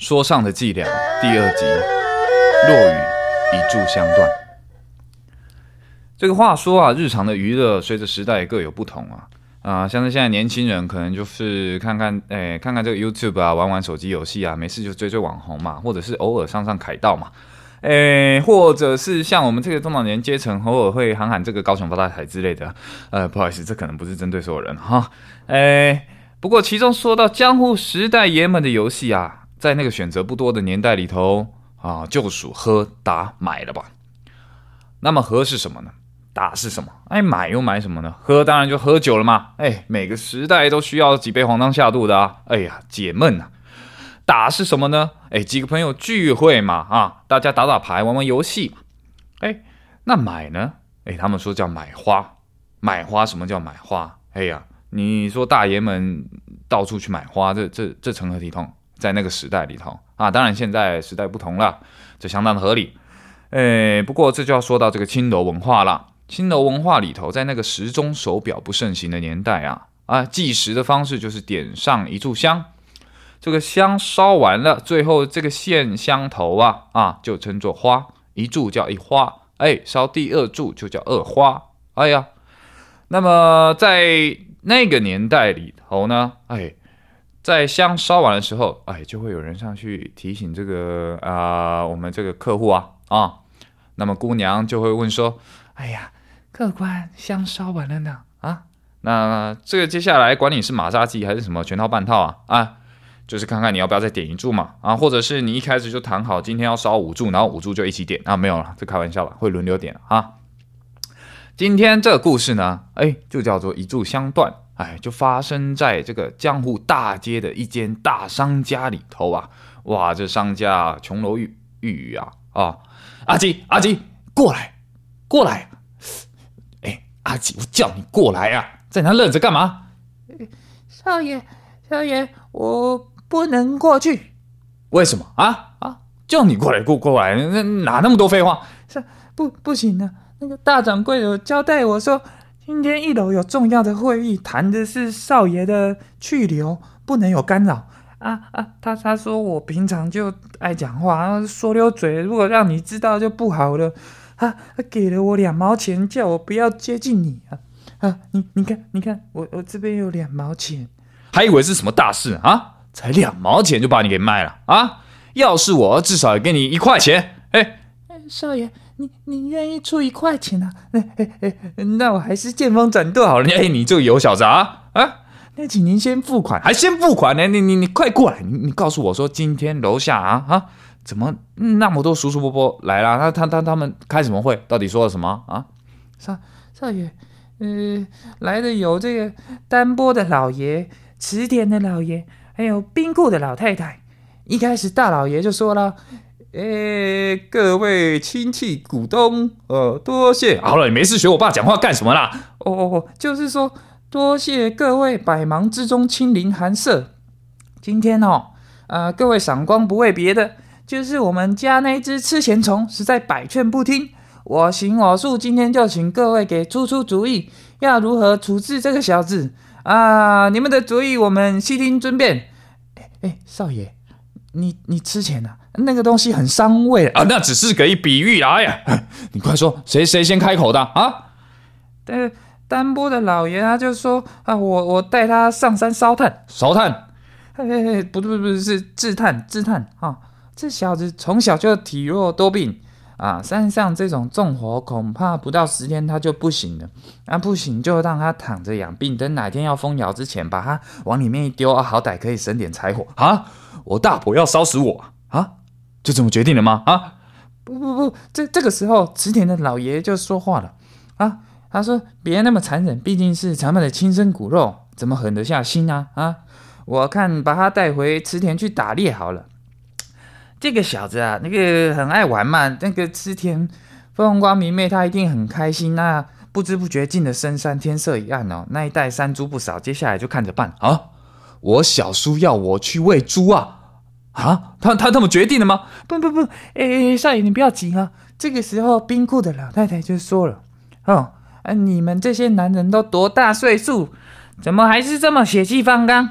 说唱的伎俩第2集，落雨一柱相断。这个话说啊，日常的娱乐随着时代各有不同像是现在年轻人可能就是看看这个 YouTube 啊，玩玩手机游戏啊，没事就追追网红嘛，或者是偶尔上凯道嘛，或者是像我们这个中老年阶层偶尔会喊这个高雄发大财之类的。不好意思，这可能不是针对所有人哈。不过其中说到江户时代爷们的游戏啊，在那个选择不多的年代里头就属喝打买了吧。那么喝是什么呢？打是什么？买又买什么呢？喝当然就喝酒了嘛。每个时代都需要几杯黄汤下肚的解闷啊。打是什么呢？几个朋友聚会嘛大家打打牌玩玩游戏嘛。那买呢？他们说叫买花。买花什么叫买花？你说大爷们到处去买花，这成何体统？在那个时代里头当然现在时代不同了，这相当的合理。不过这就要说到这个青楼文化啦。青楼文化里头，在那个时钟手表不盛行的年代计时的方式就是点上一炷香，这个香烧完了，最后这个线香头就称作花，一炷叫一花，烧第2炷就叫2花。那么在那个年代里头呢，在香烧完的时候，就会有人上去提醒这个我们这个客户那么姑娘就会问说，客官香烧完了呢那这个接下来管你是马杀鸡还是什么全套半套就是看看你要不要再点一炷嘛或者是你一开始就谈好今天要烧5炷，然后5炷就一起点没有了，这开玩笑了，会轮流点今天这个故事呢，就叫做一炷香断，就发生在这个江户大街的一间大商家里头哇，这商家琼楼玉宇阿基过来阿基，我叫你过来在那愣着干嘛？ 少爷，我不能过去。 为什么叫你过来哪那么多废话？ 不行啊，那个大掌柜有交代我说，今天1楼有重要的会议，谈的是少爷的去留，不能有干扰他说我平常就爱讲话，说溜嘴，如果让你知道就不好了。他给了我2毛钱，叫我不要接近你你看我这边有2毛钱， 还以为是什么大事才2毛钱就把你给卖了要是我至少也给你1块钱。 少爷，你愿意出1块钱那我还是见风转舵好了。 你这个油小子那请您先付款。 还先付款呢？你快过来，你告诉我说今天楼下怎么那么多叔叔伯伯来了？他们开什么会？到底说了什么少爷，来的有这个丹波的老爷、池田的老爷，还有冰库的老太太。一开始大老爷就说了，各位亲戚股东，多谢。 好了，你没事学我爸讲话干什么啦？ 就是说多谢各位百忙之中亲临寒舍。今天各位赏光不为别的，就是我们家那只吃咸虫实在百劝不听，我行我素，今天就请各位给出主意，要如何处置这个小子你们的主意我们悉听尊便。少爷，你吃钱那个东西很伤胃那只是给比喻你快说谁先开口的丹波的老爷他就说我带他上山烧炭。不是制炭这小子从小就体弱多病山上这种重活恐怕不到10天他就不行了不行就让他躺着养病，等哪天要蜂咬之前把他往里面一丢好歹可以省点柴火我大伯要烧死我就这么决定了吗不，这个时候池田的老爷就说话了他说别那么残忍，毕竟是咱们的亲生骨肉，怎么狠得下心我看把他带回池田去打猎好了。这个小子那个很爱玩嘛，那个池田风光明媚，他一定很开心不知不觉进了深山，天色一暗那一带山猪不少，接下来就看着办我小叔要我去喂猪他们决定了吗？ 不，少爷你不要急这个时候冰库的老太太就说了你们这些男人都多大岁数，怎么还是这么血气方刚？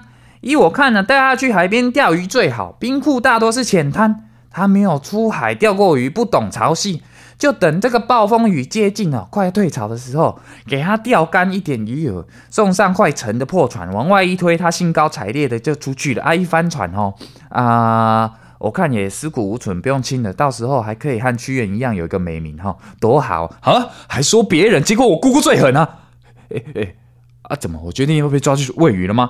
依我看呢，带他去海边钓鱼最好。冰库大多是浅滩，他没有出海钓过鱼，不懂潮汐。就等这个暴风雨接近了，快退潮的时候，给他钓干一点鱼饵，送上快沉的破船，往外一推，他兴高采烈的就出去了。一翻船我看也尸骨无存，不用清了。到时候还可以和屈原一样有一个美名多好啊！还说别人，结果我姑姑最狠啊！怎么我决定要被抓去喂鱼了吗？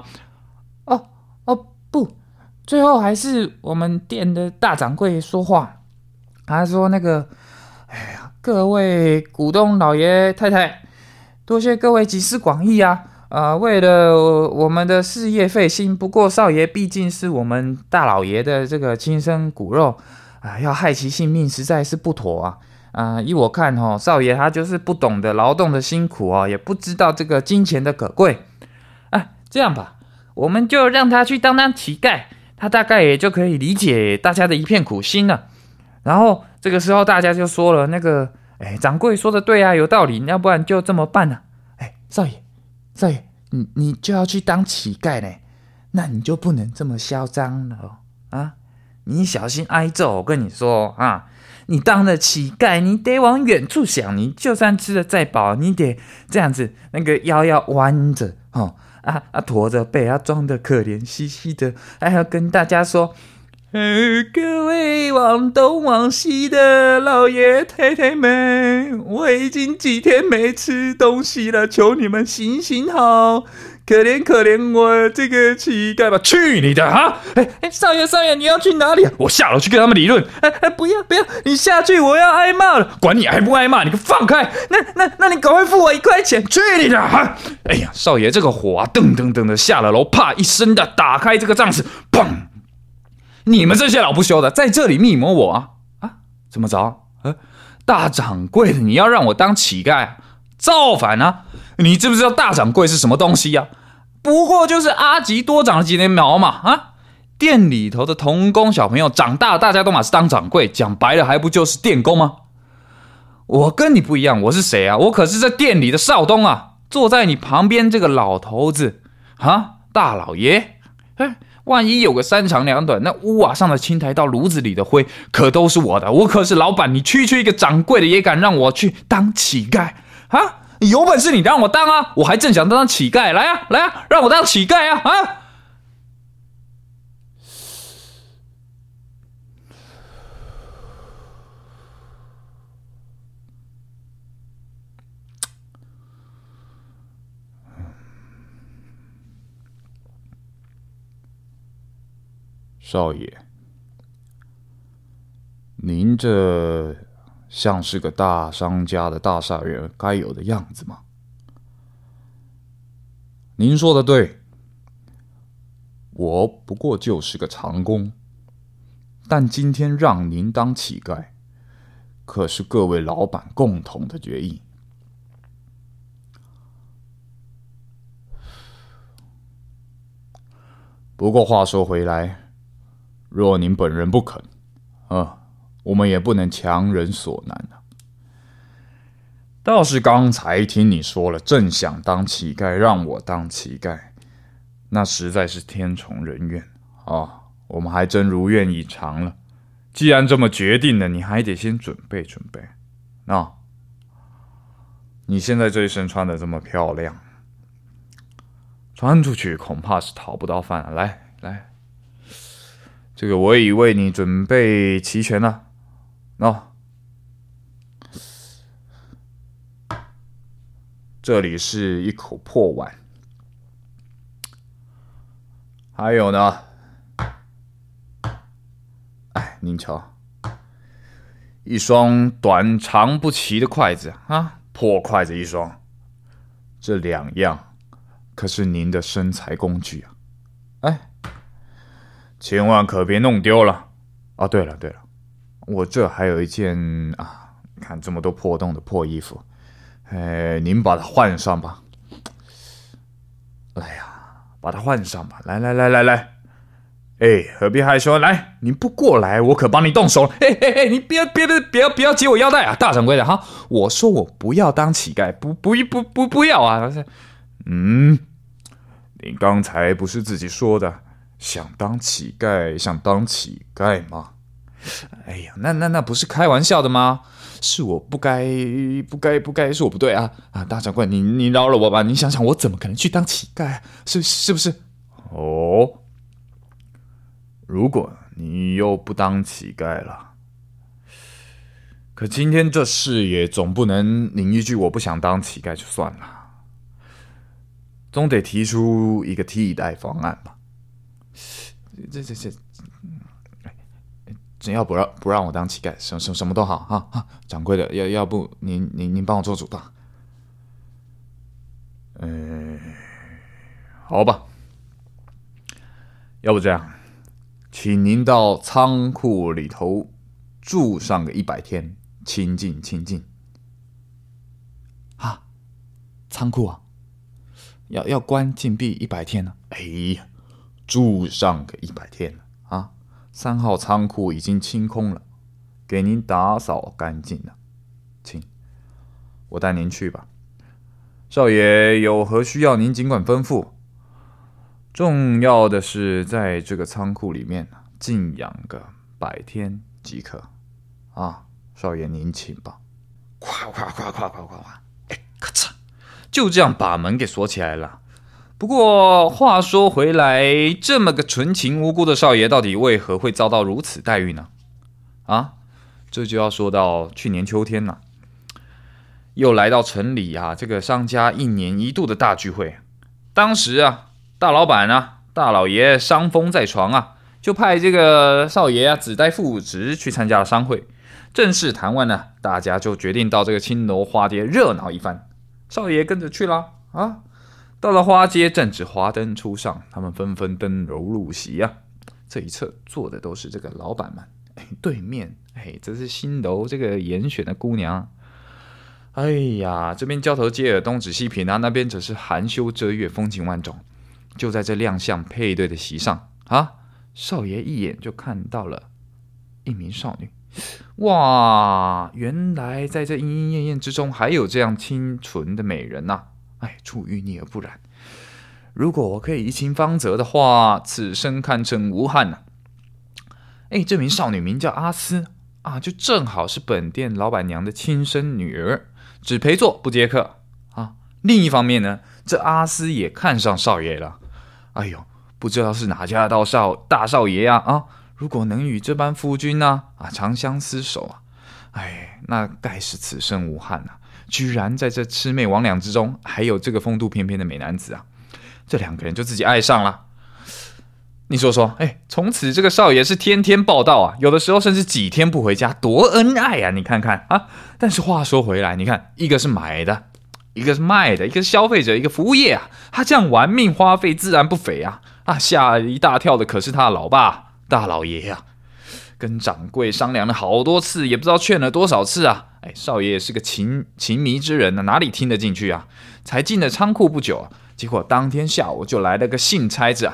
不，最后还是我们店的大掌柜说话，他说那个。各位股东老爷太太，多谢各位集思广益啊！为了我们的事业费心，不过少爷毕竟是我们大老爷的这个亲生骨肉要害其性命实在是不妥啊！依我看少爷他就是不懂得劳动的辛苦也不知道这个金钱的可贵这样吧，我们就让他去当乞丐，他大概也就可以理解大家的一片苦心了。然后这个时候大家就说了，那个掌柜说的对啊，有道理，要不然就这么办啊。少爷，你就要去当乞丐呢，那你就不能这么嚣张了你小心挨揍，我跟你说你当了乞丐，你得往远处想，你就算吃的再饱，你得这样子，那个腰要弯着驼着背，装得可怜兮兮的，还要跟大家说。各位往东往西的老爷太太们，我已经几天没吃东西了，求你们行行好，可怜可怜我这个乞丐吧！去你的少爷，你要去哪里我下楼去跟他们理论。不要，你下去我要挨骂了。管你挨不挨骂，你给放开！那你赶快付我1块钱！去你的少爷这个火噔噔噔的下了楼，啪一声的打开这个帐子，砰！你们这些老不休的，在这里密谋我怎么着？大掌柜的，你要让我当乞丐造反啊！你知不知道大掌柜是什么东西啊？不过就是阿吉多长了几年毛嘛店里头的童工小朋友长大，大家都嘛是当掌柜，讲白了还不就是电工吗？我跟你不一样，我是谁啊？我可是这店里的少东坐在你旁边这个老头子大老爷万一有个3长2短，那屋瓦上的青苔到炉子里的灰，可都是我的。我可是老板，你区区一个掌柜的也敢让我去当乞丐有本事你让我当我还正想当乞丐，来让我当乞丐少爷，您这像是个大商家的大少爷该有的样子吗？您说的对，我不过就是个长工，但今天让您当乞丐，可是各位老板共同的决议。不过话说回来，若您本人不肯，我们也不能强人所难倒是刚才听你说了，正想当乞丐，让我当乞丐，那实在是天从人愿我们还真如愿以偿了。既然这么决定了，你还得先准备准备。你现在这一身穿的这么漂亮，穿出去恐怕是讨不到饭来，这个我已为你准备齐全了。这里是一口破碗，还有呢，您瞧，一双短长不齐的筷子破筷子一双，这2样可是您的生财工具千万可别弄丢了。对了，我这还有一件看这么多破洞的破衣服，您把它换上吧。把它换上吧，来，何必害羞？来，你不过来，我可帮你动手。你不要解我腰带大掌柜的我说我不要当乞丐，不要你刚才不是自己说的， 想当乞丐，想当乞丐吗？哎呀，那不是开玩笑的吗？是我不该，是我不对啊！大长官，你饶了我吧！你想想，我怎么可能去当乞丐？是不是？哦，如果你又不当乞丐了，可今天这事也总不能您一句我不想当乞丐就算了，总得提出一个替代方案吧？只要不让我当乞丐，什么都好啊！掌柜的，要不您帮我做主吧？好吧，要不这样，请您到仓库里头住上个100天，清静。啊，仓库啊，要关禁闭100天呢？哎呀，住上个100天了啊！3号仓库已经清空了，给您打扫干净了，请我带您去吧。少爷有何需要，您尽管吩咐。重要的是，在这个仓库里面静养个100天即可。少爷您请吧。咵，咔嚓，就这样把门给锁起来了。不过话说回来，这么个纯情无辜的少爷，到底为何会遭到如此待遇呢？这就要说到去年秋天了，又来到城里这个商家1年1度的大聚会。当时大老板大老爷伤风在床就派这个少爷只带副职去参加了商会。正式谈完大家就决定到这个青楼花街热闹一番。少爷跟着去了到了花街，正值华灯初上，他们纷纷登楼入席这一侧坐的都是这个老板们，对面这是新楼这个严选的姑娘。哎呀，这边交头接耳，东指西品那边则是含羞遮月，风情万种。就在这亮相配对的席上少爷一眼就看到了一名少女。哇，原来在这莺莺燕燕之中还有这样清纯的美人出淤泥而不染。如果我可以移情方泽的话，此生堪称无憾这名少女名叫阿斯就正好是本店老板娘的亲生女儿，只陪坐不接客另一方面呢，这阿斯也看上少爷了。哎呦，不知道是哪家的大少爷如果能与这般夫君长相厮守那该是此生无憾居然在这魑魅魍魉之中，还有这个风度翩翩的美男子这2个人就自己爱上了。你说说，从此这个少爷是天天报到有的时候甚至几天不回家，多恩爱你看看但是话说回来，你看，一个是买的，一个是卖的，一个是消费者，一个服务业他这样玩命花费自然不菲吓一大跳的可是他的老爸大老爷跟掌柜商量了好多次，也不知道劝了多少次少爷也是个情迷之人哪里听得进去才进了仓库不久结果当天下午就来了个信差子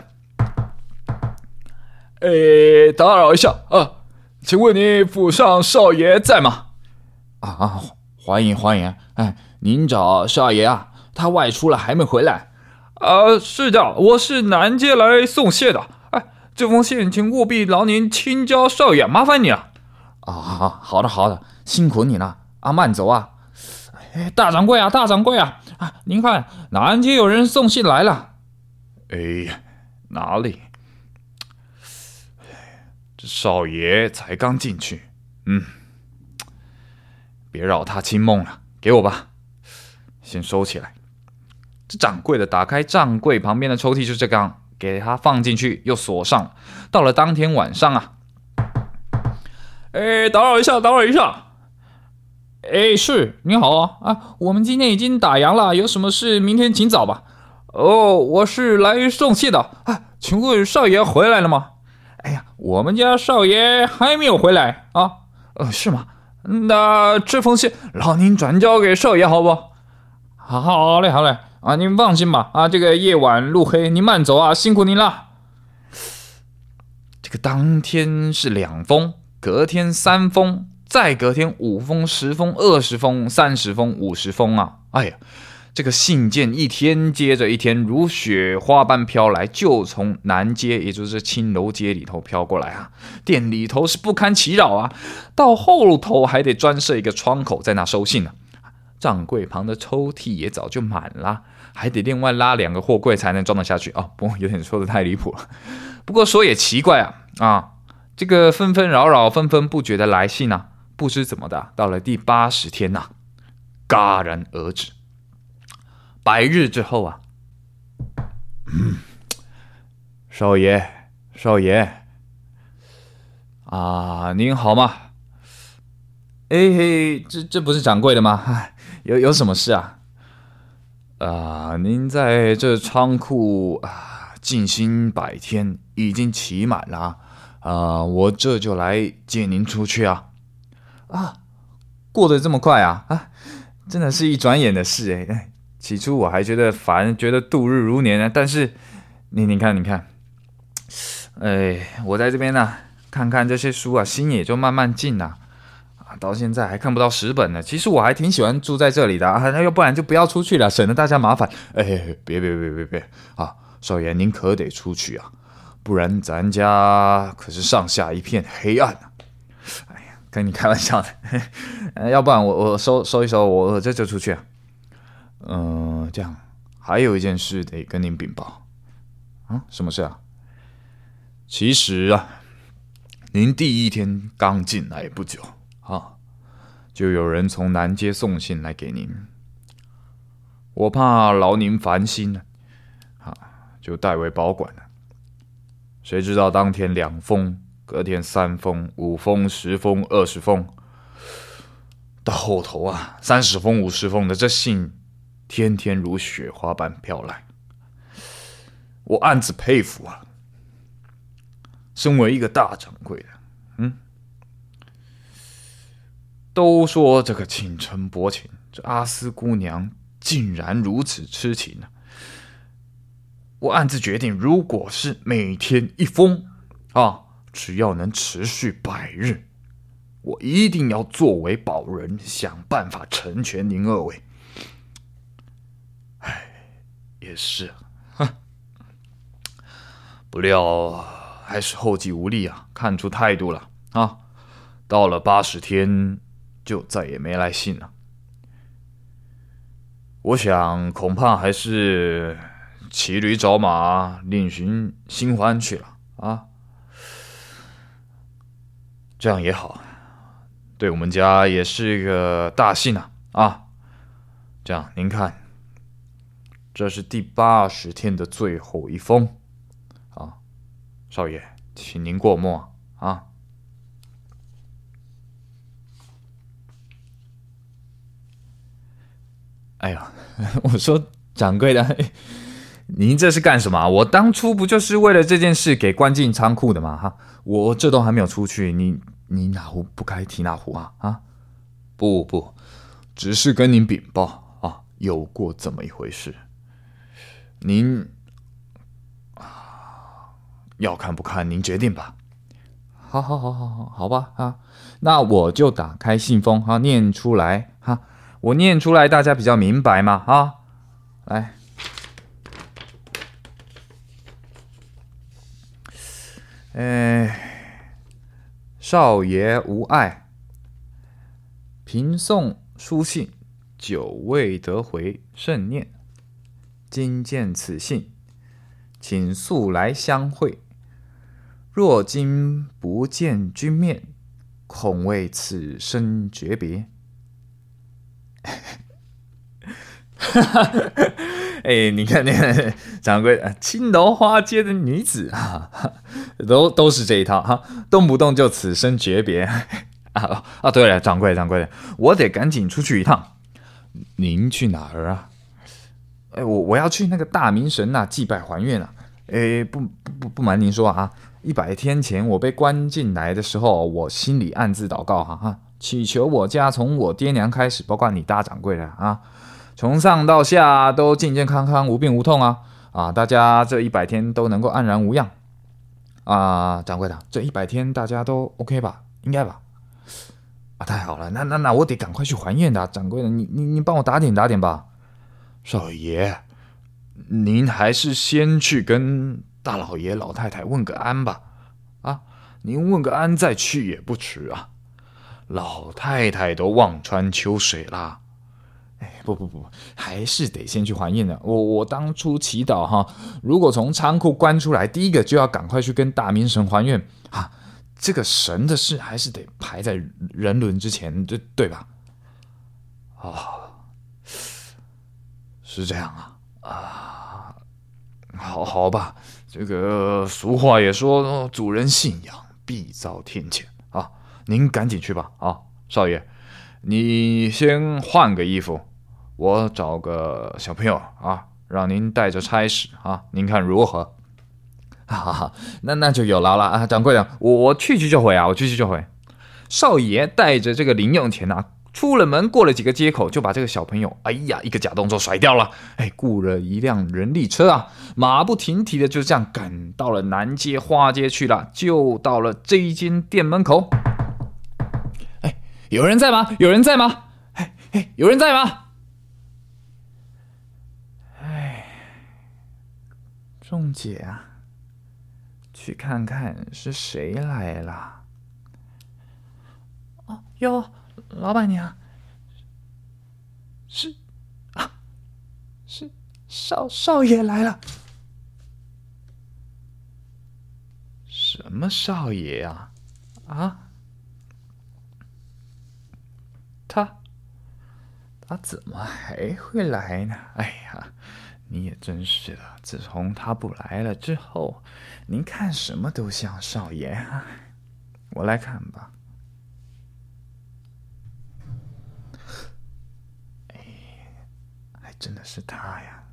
打扰一下请问你府上少爷在吗？欢迎，您找少爷他外出了还没回来。是的，我是南街来送谢的。这封信请务必劳您亲交少爷，麻烦你了。好的，辛苦你了慢走大掌柜您看南街有人送信来了。哪里？这少爷才刚进去。别扰他清梦了，给我吧，先收起来。这掌柜的打开账柜旁边的抽屉，就这样给他放进去，又锁上了。到了当天晚上打扰一下。是，你好我们今天已经打烊了，有什么事明天请早吧。我是来送信的请问少爷回来了吗？我们家少爷还没有回来是吗？那这封信劳您转交给少爷好不好？好嘞您放心吧这个夜晚路黑，您慢走辛苦您了。这个当天是2封，隔天3封，再隔天5封、10封、20封、30封、50封这个信件一天接着一天，如雪花般飘来，就从南街，也就是青楼街里头飘过来啊。店里头是不堪其扰啊，到后头还得专设一个窗口在那收信啊。账柜旁的抽屉也早就满了，还得另外拉2个货柜才能装得下去哦。不过有点说的太离谱了。不过说也奇怪啊，这个纷纷扰扰、纷纷不绝的来信啊，不知怎么的，到了第80天啊，戛然而止。100日之后啊，少爷啊，您好吗？这不是掌柜的吗？有什么事啊？您在这仓库静心100天，已经期满了我这就来接您出去啊！ 过得这么快啊，真的是一转眼的事哎。 起初我还觉得烦，觉得度日如年但是你看，我在这边看看这些书心也就慢慢静了。到现在还看不到10本呢。其实我还挺喜欢住在这里的要不然就不要出去了，省得大家麻烦。别少爷您可得出去不然咱家可是上下一片黑暗跟你开玩笑的。要不然我收一收，我这就出去这样还有一件事得跟您禀报什么事其实您第1天刚进来不久就有人从南街送信来给您，我怕劳您烦心就代为保管了。谁知道当天2封，隔天3封、5封、10封、20封，到后头30封、50封的这信，天天如雪花般飘来。我暗自佩服身为一个大掌柜的，都说这个倾城薄情，这阿斯姑娘竟然如此痴情我暗自决定，如果是每天1封只要能持续100日，我一定要作为保人，想办法成全您2位。也是不料还是后继无力看出态度了到了80天就再也没来信了。我想恐怕还是骑驴找马，另寻新欢去了这样也好，对我们家也是一个大幸这样您看，这是第80天的最后1封少爷，请您过目哎呀，我说掌柜的，您这是干什么我当初不就是为了这件事给关进仓库的吗我这都还没有出去，你哪壶不开提哪壶不，只是跟您禀报有过这么一回事。您要看不看您决定吧。 好吧那我就打开信封念出来我念出来大家比较明白嘛来，少爷无碍，平送书信，久未得回，甚念。今见此信，请速来相会。若今不见君面，恐为此生诀别。你看掌柜青楼花街的女子都是这一套动不动就此生诀别对了，掌柜的，我得赶紧出去一趟。您去哪儿我要去那个大明神祭拜还愿不瞒您说100天前我被关进来的时候，我心里暗自祷告祈求我家从我爹娘开始，包括你大掌柜的从上到下都健健康康，无病无痛大家这100天都能够安然无恙掌柜的，这100天大家都 OK 吧？应该吧？太好了，那我得赶快去还愿的掌柜的，你帮我打点吧。 少爷，您还是先去跟大老爷老太太问个安吧。您问个安再去也不迟啊。老太太都望穿秋水啦。不，还是得先去还愿的。我当初祈祷哈，如果从仓库关出来，第一个就要赶快去跟大明神还愿啊。这个神的事还是得排在人伦之前，对吧？是这样啊。好吧。这个俗话也说，主人信仰必遭天谴啊。您赶紧去吧啊，少爷，你先换个衣服，我找个小朋友啊，让您带着差使啊，您看如何？好，那就有劳了啊，掌柜的，我去就回啊，我去就回。少爷带着这个零用钱啊，出了门，过了几个街口，就把这个小朋友，一个假动作甩掉了。雇了一辆人力车啊，马不停蹄的就这样赶到了南街花街去了，就到了这一间店门口。有人在吗？有人在吗？有人在吗？仲姐啊，去看看是谁来了。哟，老板娘，是少爷来了。什么少爷啊？他怎么还会来呢？你也真是的，自从他不来了之后，您看什么都像少爷啊。我来看吧。还真的是他呀。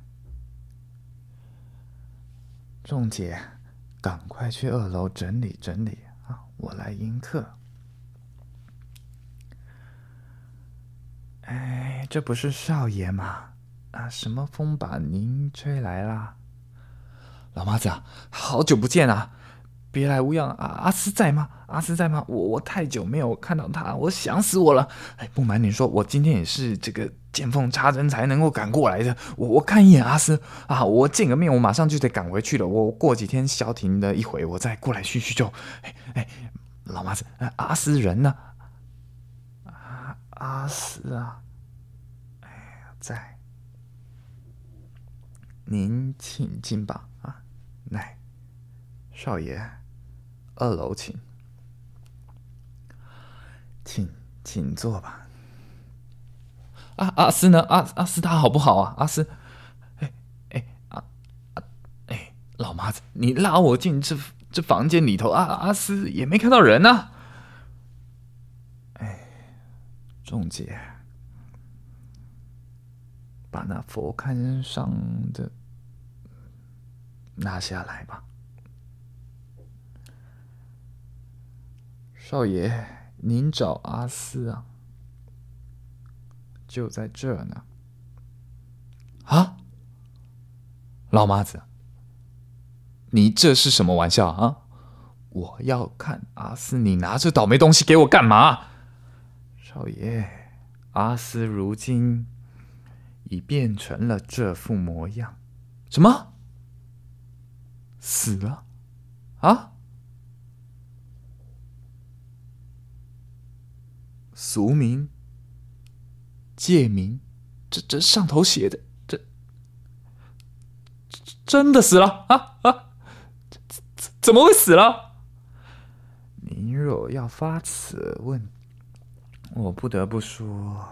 仲姐，赶快去2楼整理整理啊，我来迎客。这不是少爷吗？什么风把您吹来啦？老妈子啊，好久不见啊！别来无恙。阿斯在吗？我太久没有看到他，我想死我了。不瞒您说，我今天也是这个见缝插针才能够赶过来的。我看一眼阿斯啊，我见个面，我马上就得赶回去了。我过几天消停了一回，我再过来叙叙旧。老妈子，阿斯人呢？阿斯啊，在。您请进吧。来，少爷，2楼请。请坐吧。阿斯呢？阿斯他好不好啊？阿斯，老妈子，你拉我进这房间里头，阿斯也没看到人啊。仲姐，把那佛龛上的拿下来吧。少爷，您找阿斯啊？就在这呢。老妈子，你这是什么玩笑啊？我要看阿斯，你拿这倒霉东西给我干嘛？少爷，阿斯如今已变成了这副模样。什么？死了？俗名、戒名，这上头写的，这真的死了怎么会死了？您若要发此问，我不得不说，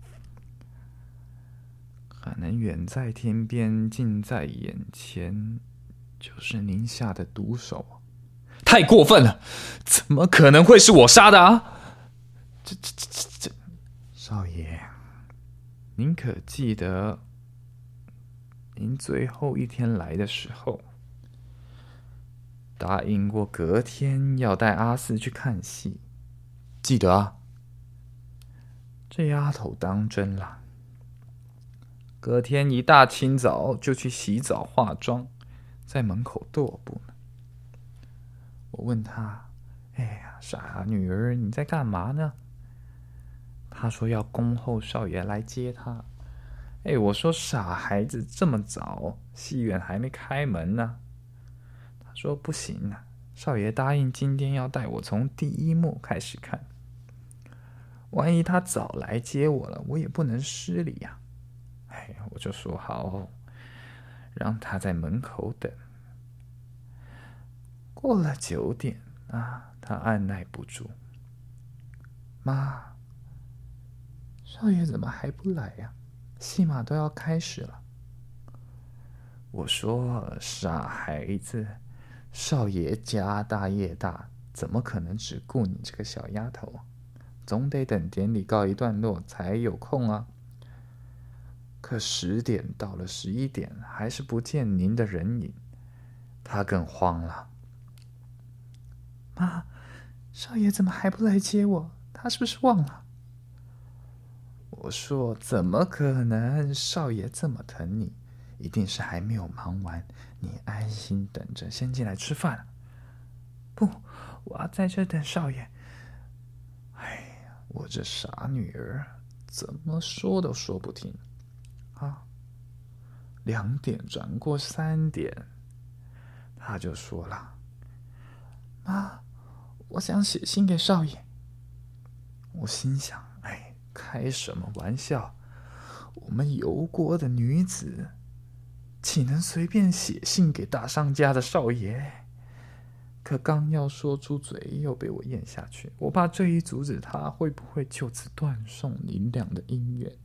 可能远在天边，近在眼前，就是您下的毒手。太过分了！怎么可能会是我杀的啊？这，少爷，您可记得您最后一天来的时候，答应过隔天要带阿斯去看戏？记得啊。这丫头当真了，隔天一大清早就去洗澡化妆，在门口踱步呢。我问她：“傻女儿，你在干嘛呢？”她说要恭候少爷来接她。 我说傻孩子，这么早，戏院还没开门呢。他说不行啊，少爷答应今天要带我从第一幕开始看。万一他早来接我了，我也不能失礼呀。我就说好，让他在门口等。过了9点啊，他按耐不住，妈，少爷怎么还不来呀？戏码都要开始了。我说傻孩子，少爷家大业大，怎么可能只顾你这个小丫头啊？总得等典礼告一段落才有空啊。可10点到了11点，还是不见您的人影，他更慌了。妈，少爷怎么还不来接我？他是不是忘了？我说怎么可能，少爷这么疼你，一定是还没有忙完，你安心等着，先进来吃饭。不，我要在这等少爷。我这傻女儿怎么说都说不听啊！2点转过3点，他就说了：“妈，我想写信给少爷。”我心想：开什么玩笑？我们油国的女子，岂能随便写信给大商家的少爷？可刚要说出嘴，又被我咽下去。我怕这一阻止他，会不会就此断送你俩的姻缘？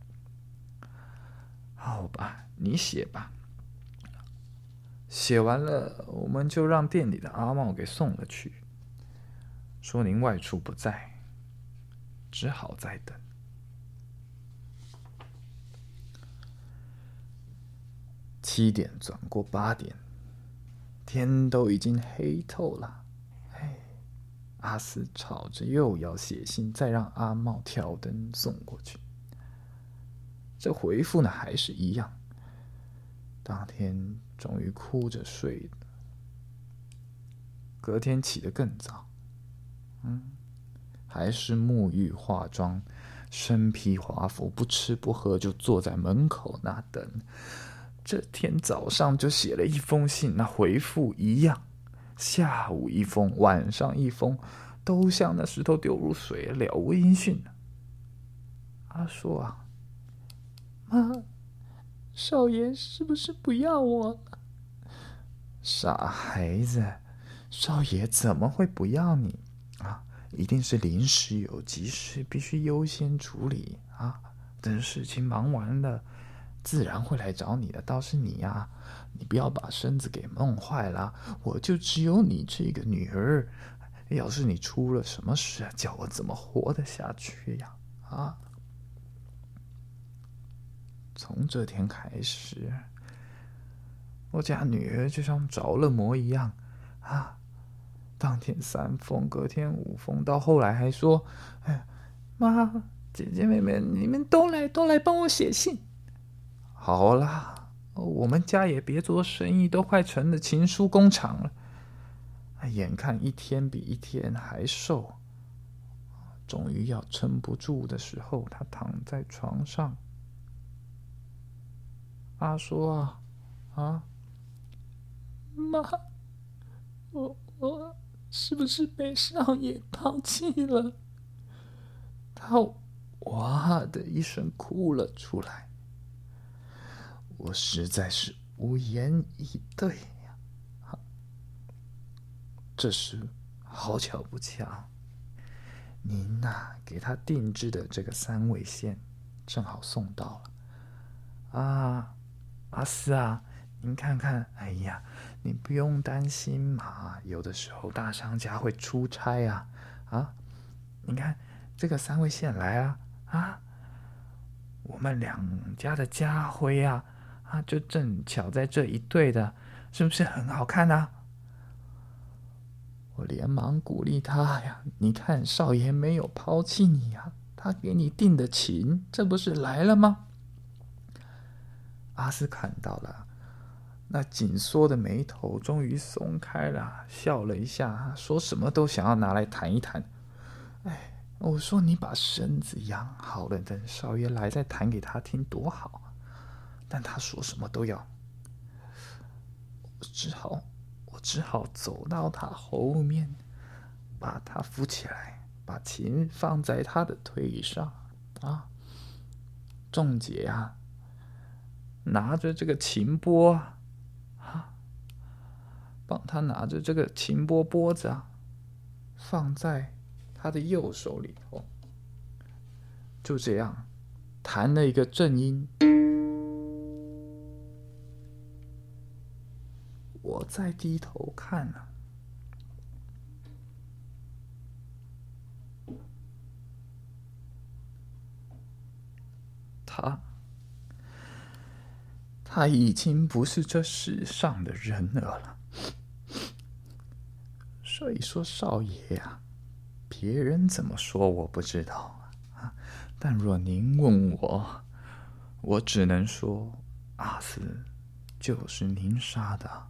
好吧，你写吧。写完了，我们就让店里的阿茂给送了去，说您外出不在，只好再等。7点转过8点，天都已经黑透了。阿四吵着又要写信，再让阿茂挑灯送过去。这回复呢还是一样。当天终于哭着睡了，隔天起得更早。还是沐浴化妆，身披华服，不吃不喝，就坐在门口那等。这天早上就写了1封信，那回复一样，下午1封，晚上1封，都像那石头丢入水，了无音讯。他说啊，妈，少爷是不是不要我了？傻孩子，少爷怎么会不要你啊？一定是临时有急事，必须优先处理啊！等事情忙完了，自然会来找你的。倒是你呀，你不要把身子给弄坏了。我就只有你这个女儿，要是你出了什么事，叫我怎么活得下去呀？啊！从这天开始，我家女儿就像着了魔一样啊！当天3封，隔天5封，到后来还说：“妈，姐姐妹妹，你们都来帮我写信。”好啦，我们家也别做生意，都快成了情书工厂了。眼看一天比一天还瘦，终于要撑不住的时候，他躺在床上。阿说啊，妈，我是不是被少爷抛弃了？他哇的一声哭了出来。我实在是无言以对呀。这时好巧不巧，您给他定制的这个3味线正好送到了。阿四啊，您看看，你不用担心嘛，有的时候大商家会出差你看这个3味线来我们2家的家徽就正巧在这一对的，是不是很好看我连忙鼓励他呀，你看少爷没有抛弃你他给你定的情，这不是来了吗？阿斯看到了，那紧缩的眉头终于松开了，笑了一下，说什么都想要拿来谈一谈。我说你把身子养好了，等少爷来再弹给他听多好但他说什么都要。我只好走到他后面，把他扶起来，把琴放在他的腿上啊。仲姐啊，拿着这个琴拨啊，帮他拿着这个琴拨子啊，放在他的右手里头，就这样弹了一个正音。我再低头看啊，他已经不是这世上的人儿了。所以说，少爷啊，别人怎么说我不知道啊，但若您问我，我只能说阿斯就是您杀的。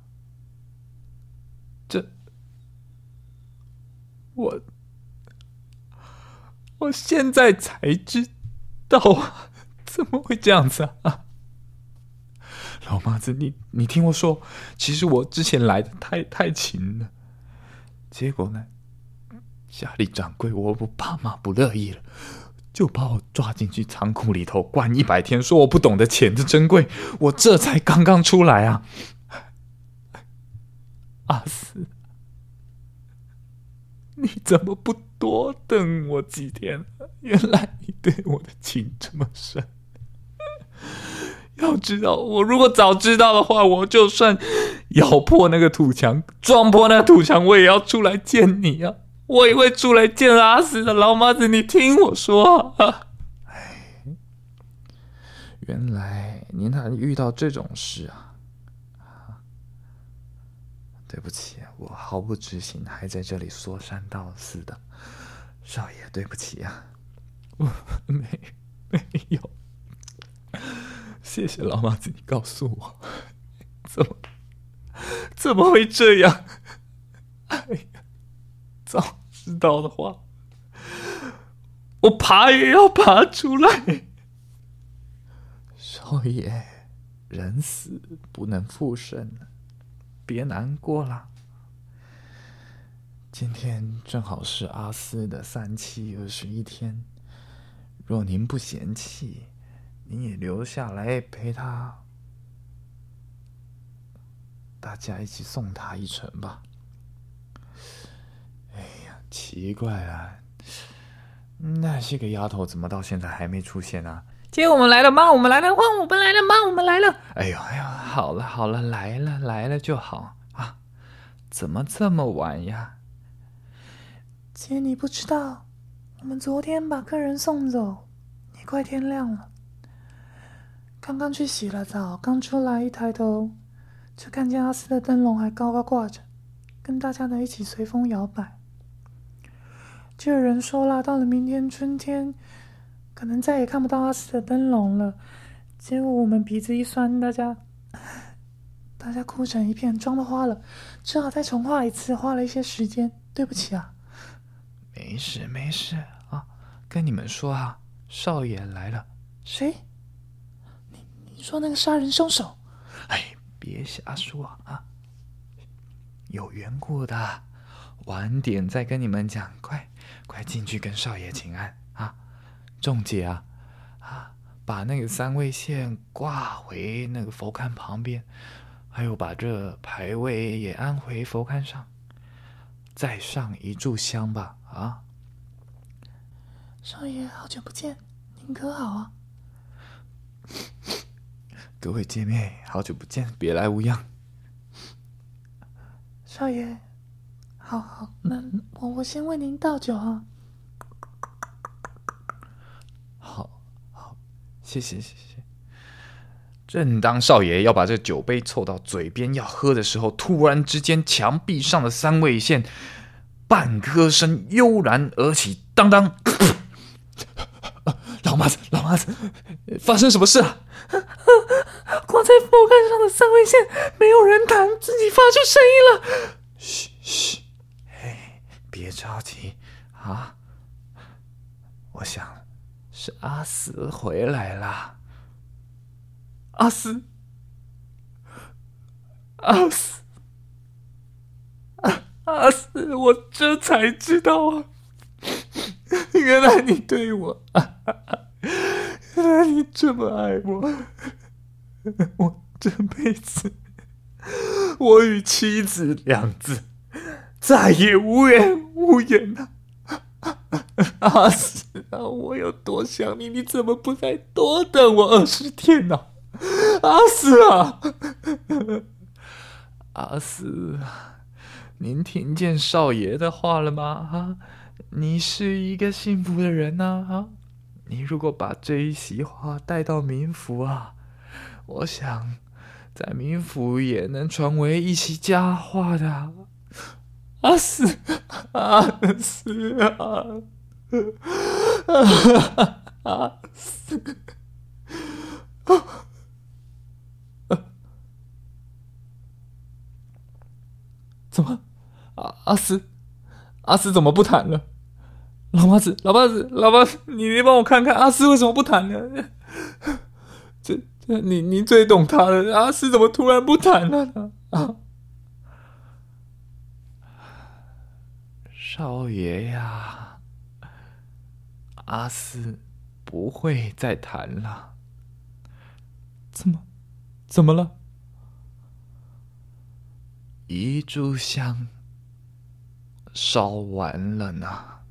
我现在才知道啊，怎么会这样子啊？老妈子，你听我说，其实我之前来的太勤了，结果呢，家里掌柜我爸妈不乐意了，就把我抓进去仓库里头关100天，说我不懂得钱的珍贵，我这才刚刚出来啊。阿斯，你怎么不多等我几天？原来你对我的情这么深。要知道，我如果早知道的话，我就算咬破那个土墙，撞破那个土墙，我也要出来见你啊！我也会出来见阿斯的。老妈子，你听我说啊！原来您还遇到这种事啊！对不起，我毫不知情，还在这里说三道四的。少爷，对不起啊，我没有。谢谢老妈子，你告诉我，怎么会这样？哎呀，早知道的话，我爬也要爬出来。少爷，人死不能复生，别难过了。今天正好是阿斯的3期21天，若您不嫌弃，您也留下来陪他，大家一起送他一程吧。哎呀，奇怪了，那些个丫头怎么到现在还没出现啊？姐，我们来了吗？我们来了吗？我们来了吗？我们来了！哎呦，好了，来了就好啊！怎么这么晚呀？姐，你不知道，我们昨天把客人送走，也快天亮了。刚刚去洗了澡，刚出来一抬头，就看见阿斯的灯笼还高高挂着，跟大家的一起随风摇摆。就有人说啦，到了明天春天，可能再也看不到阿斯的灯笼了。结果我们鼻子一酸，大家哭成一片，妆都花了，只好再重画一次，花了一些时间，对不起啊。没事啊，跟你们说啊，少爷来了。谁？你说那个杀人凶手？哎，别瞎说啊，有缘故的，晚点再跟你们讲，快进去跟少爷请安啊。仲姐啊，把那个3味线挂回那个佛龛旁边，还有把这牌位也安回佛龛上，再上一炷香吧啊！少爷，好久不见，您可好啊？各位姐妹，好久不见，别来无恙。少爷，好，那我先为您倒酒啊。好，谢谢。正当少爷要把这酒杯凑到嘴边要喝的时候，突然之间墙壁上的3味线半颗声悠然而起，当当！老妈子，发生什么事了？挂在佛龛上的3味线没有人弹，自己发出声音了。嘘，别着急啊！我想是阿死回来了。 阿斯，阿斯，阿斯，我这才知道啊，原来你对我，原来你这么爱我，我这辈子，我与妻子两字再也无缘无言了。阿斯啊，我有多想你，你怎么不再多等我20天呢？阿斯啊，阿斯，您听见少爷的话了吗？你是一个幸福的人啊！你如果把这一席话带到冥府啊，我想在冥府也能传为一席佳话的。阿斯，阿斯啊！阿斯，怎么？阿斯，阿斯怎么不弹了？老妈子，老妈子，老妈子，你帮我看看阿斯为什么不弹了？你最懂他了，阿斯怎么突然不弹了呢？啊！少爷呀，阿斯不会再弹了。怎么了？一炷香烧完了呢。